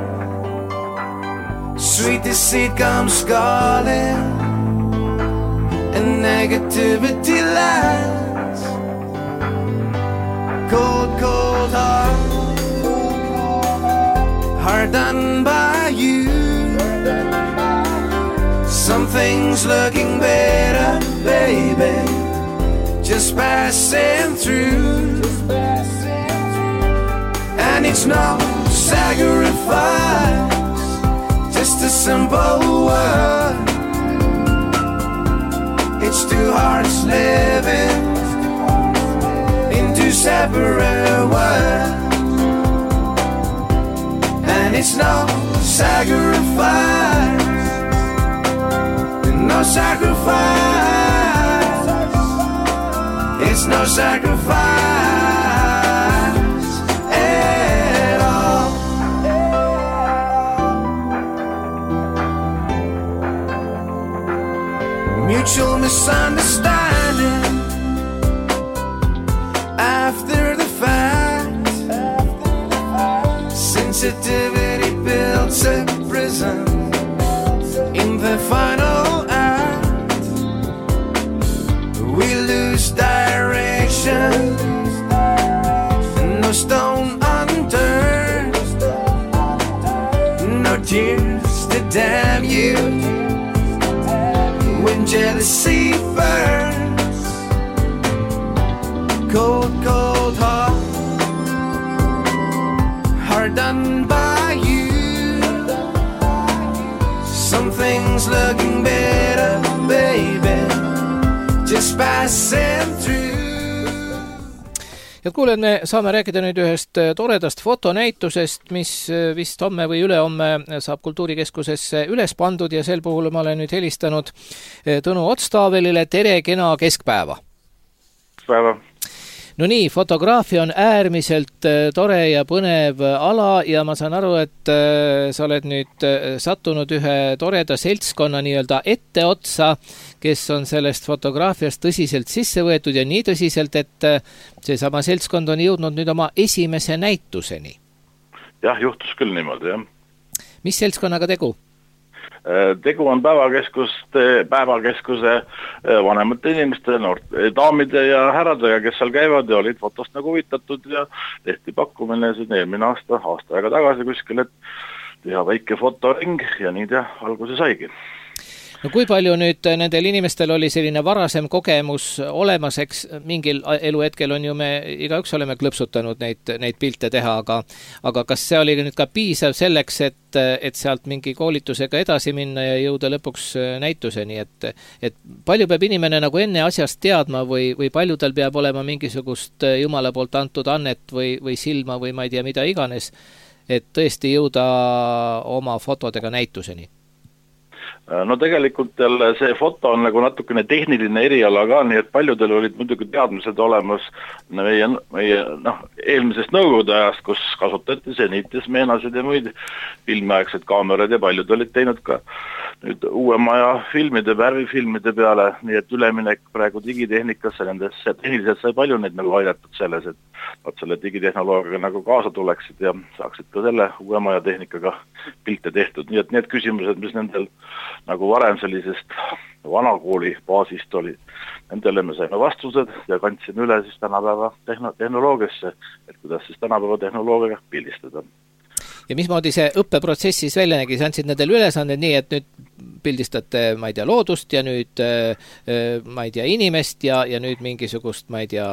Sweet deceit comes calling and negativity lies. Cold, cold heart done by you. Something's looking better, baby, just passing through. And it's no sacrifice, just a simple word. It's two hearts living in two separate worlds. And it's no sacrifice, no sacrifice. It's no sacrifice at all. Mutual misunderstanding after the fact. Sensitivity builds a prison in the final act. We lose direction, no stone unturned, no tears to damn you when jealousy burns. Cold, cold heart done by you. Something's looking better, baby, just passing through. Head kuuled, me saame rääkida nüüd ühest toredast fotonäitusest, mis vist homme või ülehomme saab Kultuurikeskusesse üles pandud ja sel puhul ma olen nüüd helistanud Tõnu Otstaavelile. Tere, kena keskpäeva! Päeva! No nii, fotograafia on äärmiselt tore ja põnev ala ja ma saan aru, et sa oled nüüd sattunud ühe toreda seltskonna nii-öelda etteotsa, kes on sellest fotograafiast tõsiselt sisse võetud ja nii tõsiselt, et seesama seltskond on jõudnud nüüd oma esimese näituseni. Jah, juhtus küll niimoodi, jah. Mis seltskonnaga tegu? Tegu on päevakeskuse vanemate inimeste, daamide ja härradega, kes seal käivad ja olid fotost nagu huvitatud ja tehti pakkumine siin eelmine aasta aega tagasi kuskil, et teha väike fotoring ja nii ta alguse saigi. No kui palju nüüd nendel inimestel oli selline varasem kogemus olemas, eks mingil eluhetkel on ju me igaüks oleme klõpsutanud neid pilte teha, aga kas see oli nüüd ka piisav selleks, et sealt mingi koolitusega edasi minna ja jõuda lõpuks näituseni, et palju peab inimene nagu enne asjast teadma või palju tal peab olema mingisugust Jumala poolt antud annet või silma või ma ei tea mida iganes, et tõesti jõuda oma fotodega näituseni? No tegelikult see foto on nagu natukene tehniline eriala ka, nii et paljudel olid muidugi teadmised olemas meie eelmisest nõukogude ajast, kus kasutati senites, meenasid ja muid filmiaegsed kaamerad ja paljud olid teinud ka nüüd uuema ja värvifilmide peale, nii et üleminek praegu digitehnikasse nendesse, tehniliselt sai palju neid nagu aidatud selles, et nad selle digitehnoloogiaga nagu kaasa tuleksid ja saaksid ka selle uuema ja tehnikaga pilte tehtud, nii et need küsimused, mis nendel nagu varem sellisest vanakooli baasist oli. Nendele me saime vastused ja kandsime üle siis tänapäeva tehnoloogiasse, et kuidas siis tänapäeva tehnoloogiaga pildistada. Ja mismoodi see õppeprotsessis välja nägi? Sa andsid nendele ülesanded nii, et nüüd pildistate, ma ei tea, loodust ja nüüd, ma ei tea, inimest ja nüüd mingisugust, ma ei tea,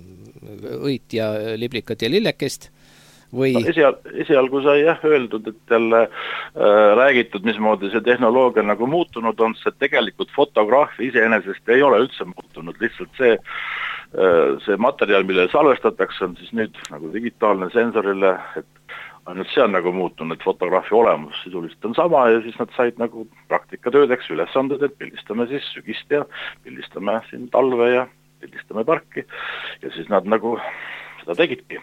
õit ja liblikat ja lillekest või? No, esialgu sai öeldud, et jälle räägitud, mismoodi see tehnoloogia nagu muutunud on, see tegelikult fotograafia iseenesest ei ole üldse muutunud, lihtsalt see materjal, mille salvestatakse, on siis nüüd nagu digitaalne sensorile, et ainult see on nagu muutunud, et fotograafia olemus sisuliselt on sama ja siis nad said nagu praktikatöödeks ülesanded, et pildistame siis sügist ja pildistame siin talve ja pildistame parki ja siis nad nagu seda tegidki.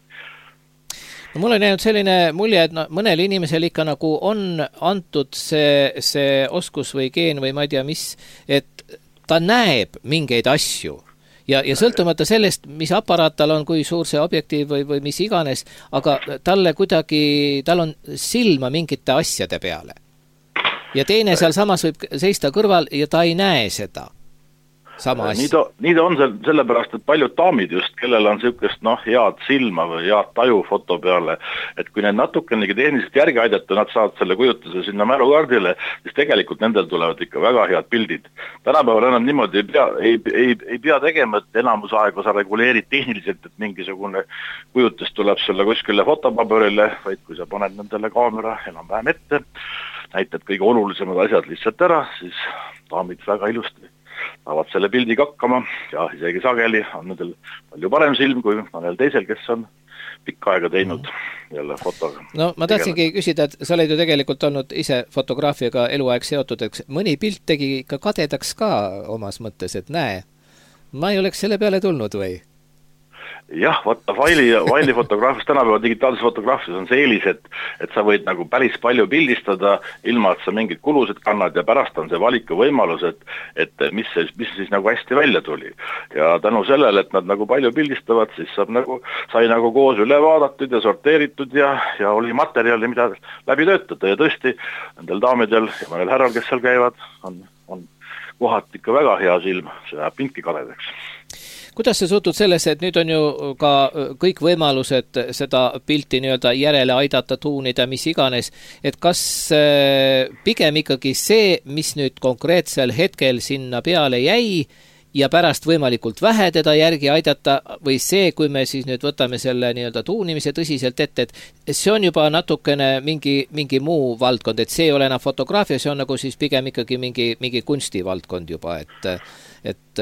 No mul on jäänud selline mulje, et mõnel inimesel ikka nagu on antud see oskus või geen või ma ei tea mis, et ta näeb mingeid asju. Ja sõltumata sellest, mis aparaat tal on, kui suur see objektiiv või mis iganes, aga tal on silma mingite asjade peale. Ja teine seal samas võib seista kõrval ja ta ei näe seda. Sama asja. Nii ta on sellepärast, et paljud daamid just, kellel on niisugust head silma või head taju foto peale, et kui need natukenegi tehniliselt järgi aidata, nad saavad selle kujutuse sinna mälukaardile, siis tegelikult nendel tulevad ikka väga head pildid. Tänapäeval enam niimoodi ei pea tegema, et enamus aega sa reguleerid tehniliselt, et mingisugune kujutus tuleb sulle kuskile fotopaberile, vaid kui sa paned nendele kaamera enam-vähem ette, näitad kõige olulisemad asjad lihtsalt ära, siis daamid väga ilusti saavad selle pildiga hakkama ja isegi sageli on nendel palju parem silm kui mõnel teisel, kes on pikka aega teinud jälle fotoga. No ma tahtsingi küsida, et sa oled ju tegelikult olnud ise fotograafiaga eluaeg seotud, eks mõni pilt tegi ikka kadedaks ka omas mõttes, et näe, ma ei oleks selle peale tulnud või? Jah, vaata faili fotograafias, tänapäeva digitaalses fotograafias on see eelis, et sa võid nagu päris palju pildistada, ilma et sa mingid kulused kannad ja pärast on see valiku võimalus, et mis siis nagu hästi välja tuli. Ja tänu sellele, et nad nagu palju pildistavad, siis sai nagu koos üle vaadatud ja sorteeritud ja oli materjali, mida läbi töötada ja tõesti nendel daamidel ja mõnel härral, kes seal käivad, on kohati ikka väga hea silm, see läheb pindki kadedaks. Kuidas sa suhtud sellesse, et nüüd on ju ka kõik võimalused seda pilti nii-öelda järele aidata, tuunida, mis iganes, et kas pigem ikkagi see, mis nüüd konkreetsel hetkel sinna peale jäi ja pärast võimalikult vähe teda järgi aidata või see, kui me siis nüüd võtame selle nii-öelda tuunimise tõsiselt ette, et see on juba natukene mingi muu valdkond, et see ei ole enam fotograafia, see on nagu siis pigem ikkagi mingi kunstivaldkond juba, et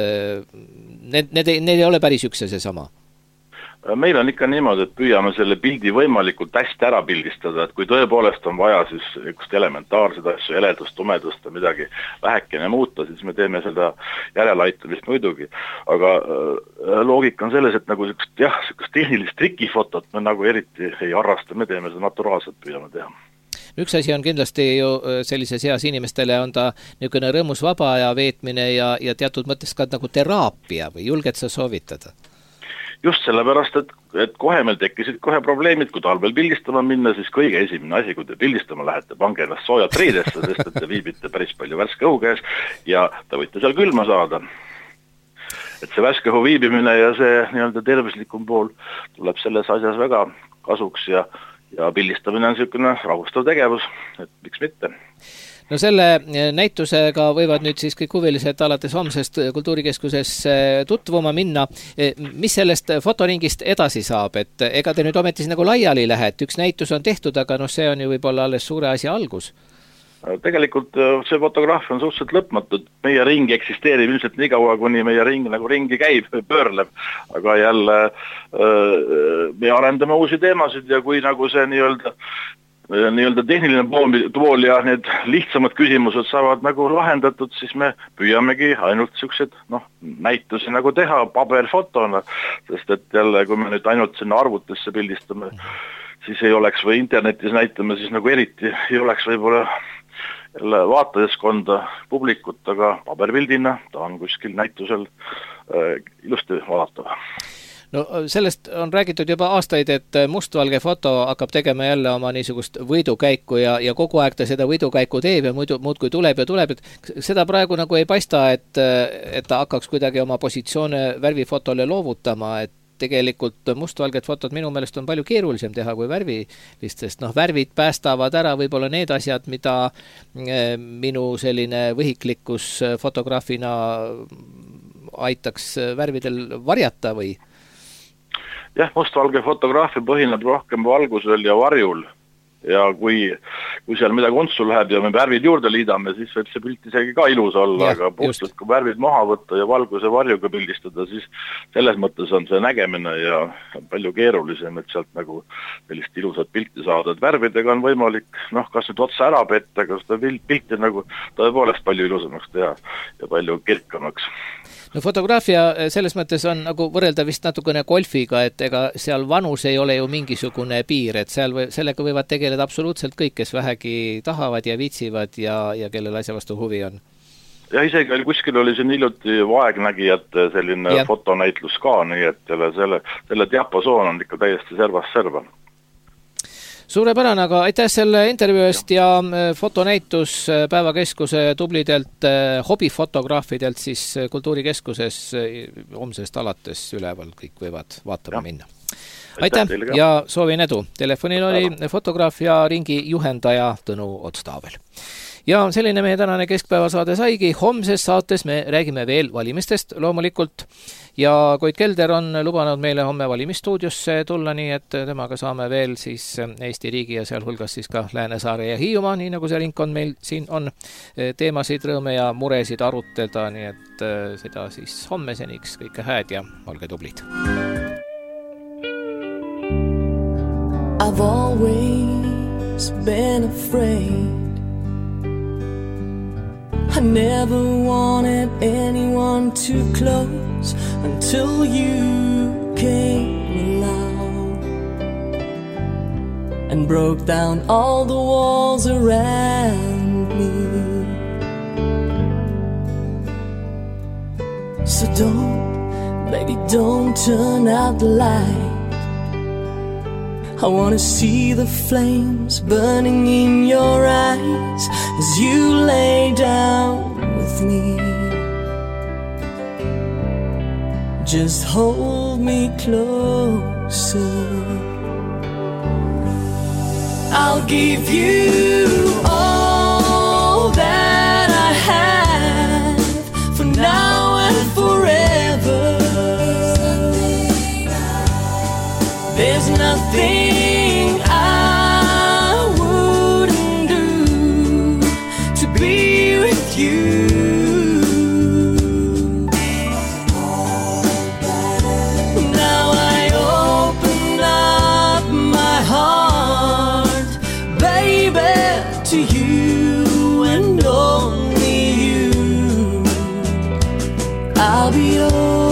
need ei ole päris üks ja see sama. Meil on ikka niimoodi, et püüame selle pildi võimalikult hästi ära pildistada, et kui tõepoolest on vaja siis üks elementaarseid asju, heledust, tumedust ja midagi vähekene muuta, siis me teeme seda järeleaitamist muidugi. Aga loogika on selles, et nagu sellist tehnilist trikifotot me nagu eriti ei harrasta, me teeme seda naturaalselt, püüame teha. Üks asi on kindlasti ju sellises heas inimestele on ta niisugune rõõmus vaba aja veetmine ja teatud mõttes ka nagu teraapia või julged sa soovitada? Just sellepärast, et kohe meil tekkisid kohe probleemid, kui talvel pildistama minna, siis kõige esimene asi, kui te pildistama lähete, pange ennast soojad riidesse, sest et te viibite päris palju värske õhu käes ja te võite seal külma saada. Et see värske õhu viibimine ja see nii-öelda tervislikum pool tuleb selles asjas väga kasuks ja pildistamine on niisugune rahustav tegevus, et miks mitte. No selle näitusega võivad nüüd siis kõik huvilised alates homsest Kultuurikeskuses tutvuma minna. Mis sellest fotoringist edasi saab? Et ega te nüüd ometi nagu laiali lähe, et üks näitus on tehtud, aga see on ju võib-olla alles suure asja algus. Tegelikult see fotograafia on suhteliselt lõpmatud. Meie ring eksisteerib ilmselt nii kaua, kuni meie ring nagu ringi käib, pöörleb. Aga jälle me arendame uusi teemasid ja kui nagu see nii-öelda tehniline pool ja need lihtsamad küsimused saavad nagu lahendatud, siis me püüamegi ainult niisugused näitusi nagu teha paberfotona, sest et jälle, kui me nüüd ainult sinna arvutisse pildistame, siis ei oleks või internetis näitame, siis nagu eriti ei oleks võib-olla jälle vaatajaskonda publikut, aga paberpildina ta on kuskil näitusel ilusti vaadatav. No sellest on räägitud juba aastaid, et mustvalge foto hakkab tegema jälle oma niisugust võidukäiku ja kogu aeg ta seda võidukäiku teeb ja muudkui tuleb ja tuleb, et seda praegu nagu ei paista, et ta hakkaks kuidagi oma positsioone värvifotole loovutama, et tegelikult mustvalged fotod minu meelest on palju keerulisem teha kui värvilistest. Värvid päästavad ära võib-olla need asjad, mida minu selline võhiklikkus fotograafina aitaks värvidel varjata või? Jah, mustvalge fotograafia põhineb rohkem valgusel ja varjul ja kui seal midagi untsu läheb ja me värvid juurde liidame, siis võib see pilt isegi ka ilus olla, aga puhtalt kui värvid maha võtta ja valguse varjuga pildistada, siis selles mõttes on see nägemine ja palju keerulisem, et sealt nagu sellist ilusat pilti saada, et värvidega on võimalik, kas nüüd otsa ära petta, aga seda pilti nagu tõepoolest palju ilusamaks teha ja palju kirkamaks. No fotograafia selles mõttes on nagu võrrelda vist natukene golfiga, et ega seal vanus ei ole ju mingisugune piir, et sellega võivad tegeleda absoluutselt kõik, kes vähegi tahavad ja viitsivad ja kellel asja vastu huvi on. Ja isegi kuskil oli siin hiljuti vaegnägijate selline fotonäitlus ka, nii et selle diapasoon on ikka täiesti servast serva. Suurepärane, aga aitäh selle intervjuu eest ja fotonäitus Päevakeskuse tublidelt hobifotograafidelt siis Kultuurikeskuses homsest alates üleval kõik võivad vaatama minna. Aitäh ja soovin edu. Telefonil oli fotograaf ja ringi juhendaja Tõnu Otstaavel. Ja selline meie tänane keskpäevasaade saigi. Homses saates me räägime veel valimistest loomulikult ja Koit Kelder on lubanud meile homme valimisstuudiosse tulla, nii et temaga saame veel siis Eesti riigi ja sealhulgas siis ka Läänesaare ja Hiiumaa, nii nagu see ringkond meil siin on, teemasid, rõõme ja muresid arutleda, nii et seda siis homme seniks kõike hääd ja olge tublid. I've always been afraid. I never wanted anyone too close until you came along and broke down all the walls around me. So baby, don't turn out the light. I want to see the flames burning in your eyes as you lay down with me. Just hold me closer. I'll give you all that I have for now and forever. There's nothing I wouldn't do to be with you. Now I open up my heart, baby, to you and only you. I'll be yours.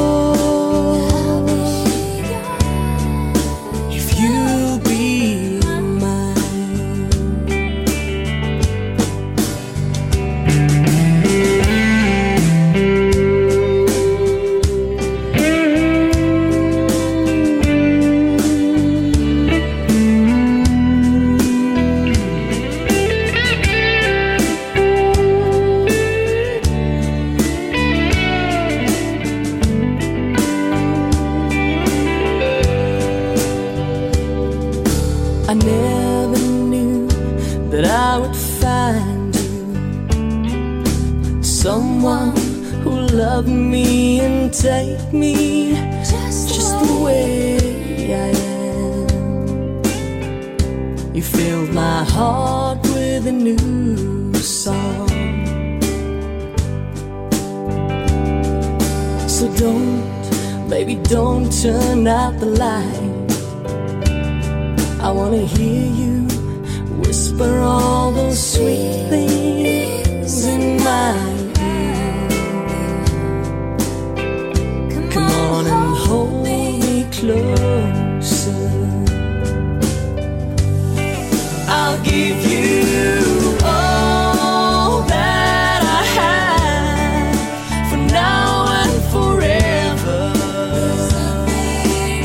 I never knew that I would find you, someone who loved me and take me just the way I am. You filled my heart with a new song. So baby, don't turn out the light. I want to hear you whisper all those sweet things in my ear. Come on and hold me closer. I'll give you all that I have for now and forever.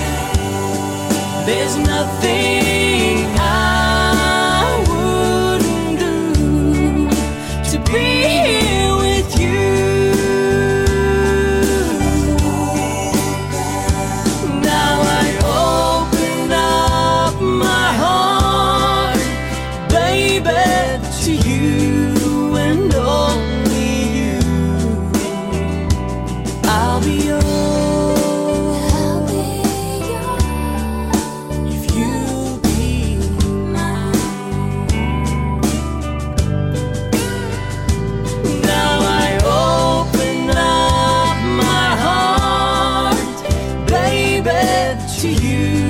to you.